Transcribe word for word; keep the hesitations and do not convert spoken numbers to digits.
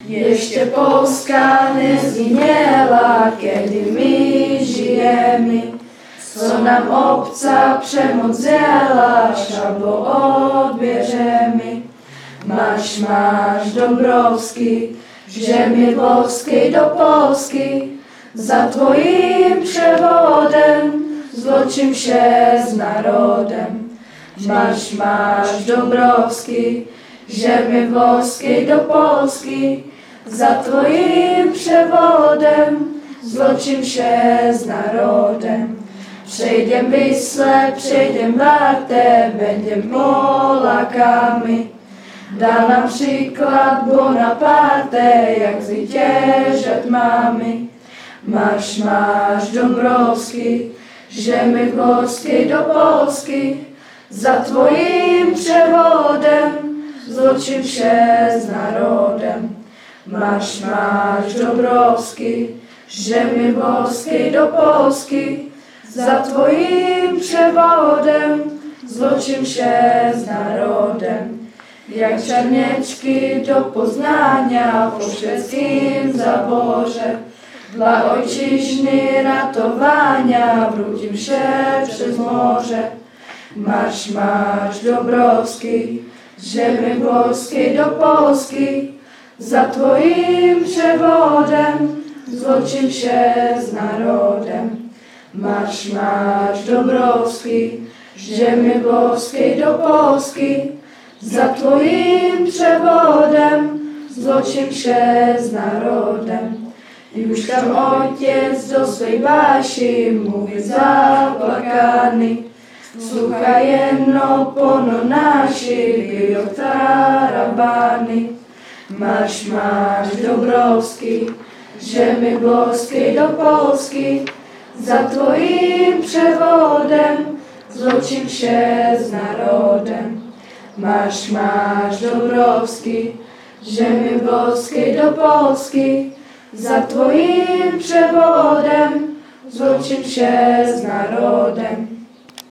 Ještě Polska nezginęła, kiedy my žijemy. Co nam obca przemoc zjela, szablo odbierzemy. Masz, masz Dąbrowski, ziemi włoskiej do Polski. Za twoim przewodem złocim się z narodem. Masz, masz Dąbrowski, ziemi włoskiej do Polski. Za twoim przewodem złocim się z narodem. Przejdziem Wisłę, przejdziem Wartę, będziem Polakami. Da nam przykład Bonaparte, jak zwyciężać mamy. Marsz, marsz Dąbrowski, ziemi włoskiej do Polski. Za twoim przewodem złocim się z narodem. Marsz, marsz Dąbrowski, ziemi włoskiej do Polski. Za twoim przewodem złocim się z narodem. Jak czarnieczki do Poznania po szwedzkim zaborze. Dla ojczyzny ratowania wrócim się przez morze. Marsz, marsz Dąbrowski, ziemi włoskiej do Polski. Za twoim przewodem złocim się z narodem. Marsz, marsz Dąbrowski, ziemi włoskiej do Polski. Za twoim przewodem złocim się z narodem. Już tam ojciec do swej Basi mówi zapłakany. Słuchaj jeno pono nasi, biją tarabany. Marsz, marsz Dąbrowski, ziemi włoskiej do Polski. Za twoim przewodem złocim się z narodem. Marsz, marsz Dąbrowski, ziemi włoskiej do Polski. Za twoim przewodem złocim się z narodem.